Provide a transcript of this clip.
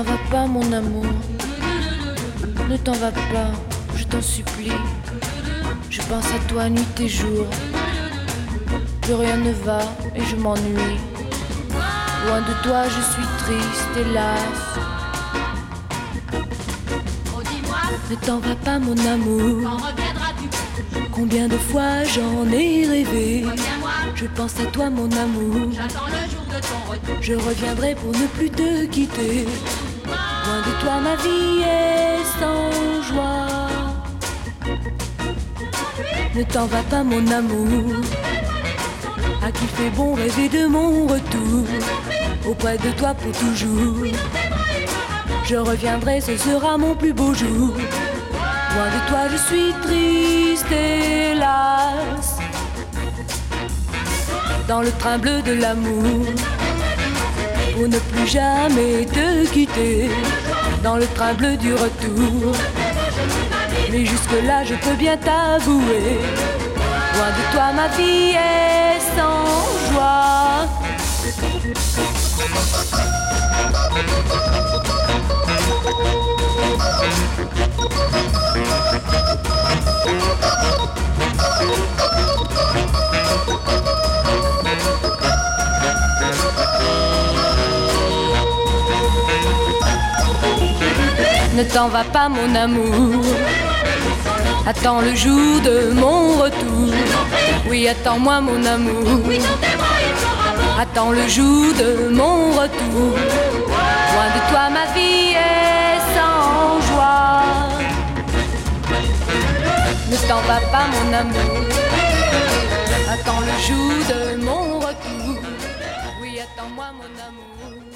t'en va pas mon amour, ne t'en va pas, je t'en supplie. Je pense à toi nuit et jour, plus rien ne va et je m'ennuie. Loin de toi je suis triste, hélas. Ne t'en va pas mon amour, Quand reviendras-tu? combien de fois j'en ai rêvé. Je pense à toi mon amour, J'attends le jour de ton retour. je reviendrai pour ne plus te quitter. Loin de toi ma vie est sans joie. Ne t'en va pas mon amour, à qui fait bon rêver de mon retour. Auprès de toi pour toujours, je reviendrai, ce sera mon plus beau jour. Loin de toi je suis triste, hélas. Dans le train bleu de l'amour, pour ne plus jamais te quitter. Dans le train bleu du retour, mais jusque-là je peux bien t'avouer, loin de toi ma vie est sans joie. Ne t'en va pas mon amour, attends le jour de mon retour. Oui, attends-moi mon amour, attends le jour de mon retour. Loin de toi ma vie est sans joie. Ne t'en va pas mon amour, attends le jour de mon retour. Oui, attends-moi mon amour.